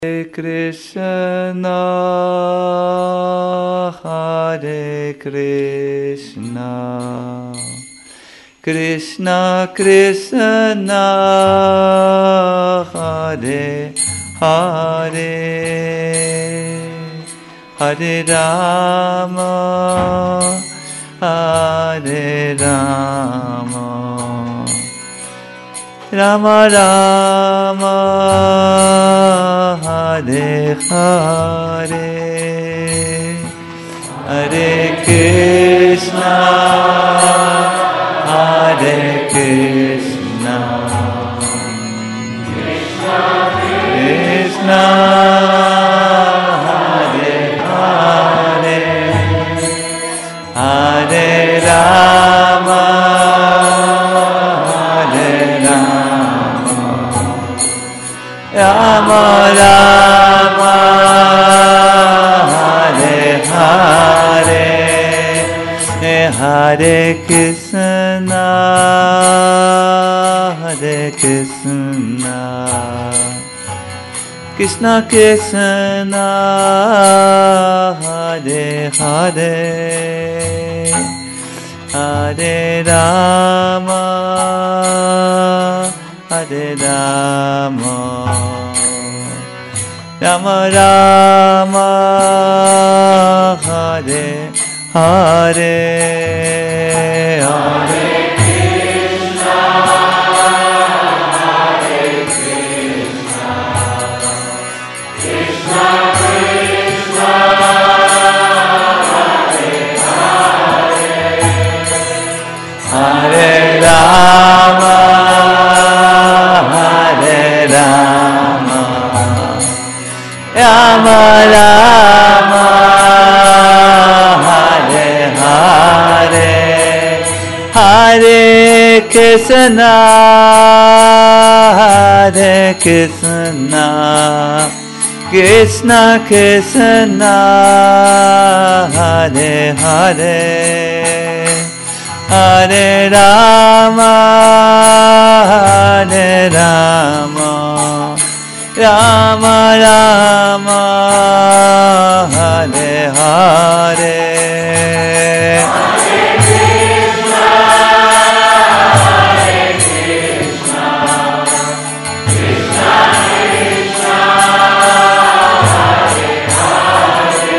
Krishna, Hare Krishna, Krishna Krishna, Hare Hare, Hare Rama, Hare Rama, Rama Rama, Hare Hare, Hare Krishna, Hare Krishna, Krishna Krishna, Hare Hare, Hare Rama, Rama Rama, Hare Hare, Hare Krishna, Hare Krishna, Krishna Krishna, Hare Hare, Hare Rama, Hare Rama, Rama Rama, Hare Hare, Hare Krishna, Hare Krishna, Krishna Krishna, Hare Hare, Hare Rama, Rama Rama, Hare Hare, Hare Krishna, Hare Krishna, Krishna Krishna, Hare Hare, Hare Rama, Hare Rama, Rama Rama, Hare Hare, Hare Krishna, Hare Krishna, Krishna Krishna, Hare Hare,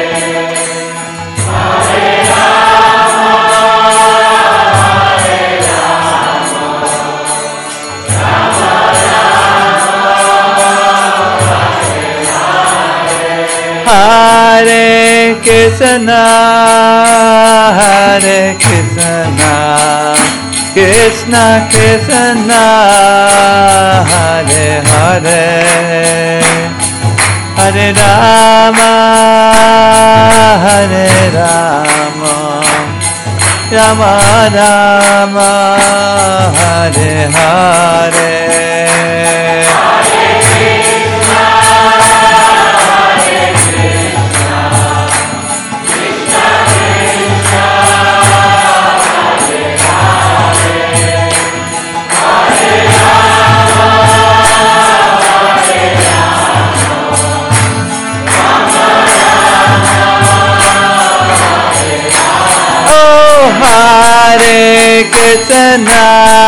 Hare Rama, Hare Rama, Rama Hare Krishna, Hare Krishna, Krishna Krishna, Hare Hare, Hare Rama, Hare Rama, Rama Rama, Hare Hare, Hare Krishna, Hare Krishna,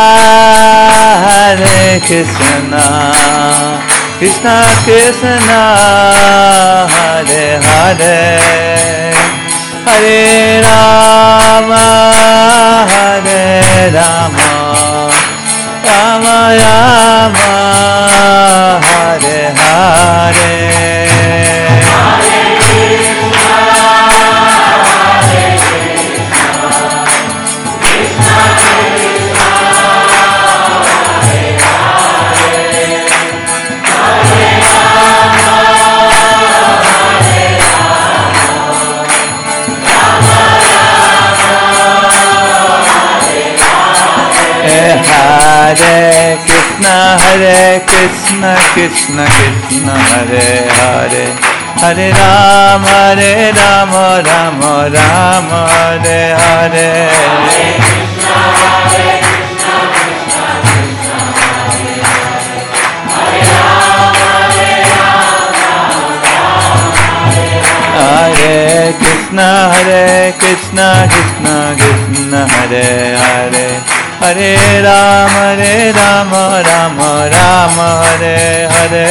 Hare Krishna, Krishna Krishna, Hare Hare, Hare Rama, Hare Rama, Rama Rama, Hare Hare, Hare Krishna, Hare Krishna, Krishna Krishna, Hare Hare, Hare Rama, Hare Rama, Hare Krishna, Hare Krishna, Krishna Krishna, Hare Hare, Hare Rama, Rama Rama, Hare Hare, Hare Krishna, Hare Krishna, Krishna Krishna, Hare Hare, Hare Rama, Krishna Krishna Krishna Hare Hare Hare Rama Rama Rama Hare Hare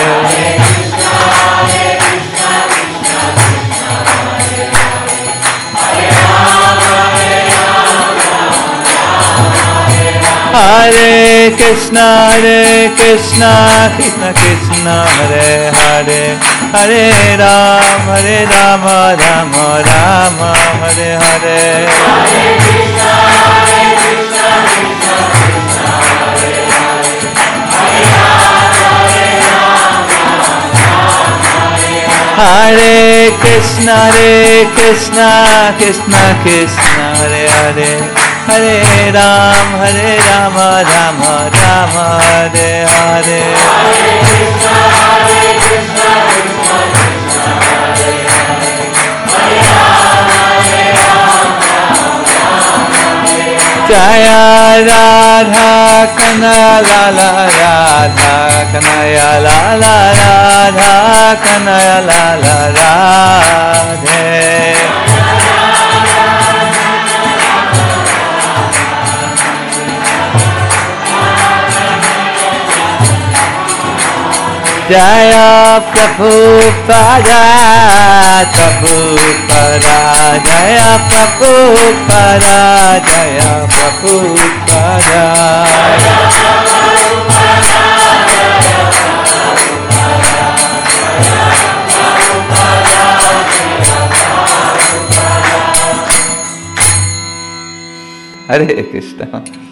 Hare Krishna Krishna Krishna Hare Hare Hare Rama Rama Rama Hare Hare Hare Krishna Krishna Krishna Hare Hare Hare Rama Rama Hare Hare Jaya Radha Kanaya Lala Radha Kanaya Lala Radha Kanaya Lala Radhe Jaya Prabhupada Prabhupada Jaya Prabhupada Jaya Prabhupada Hare Krishna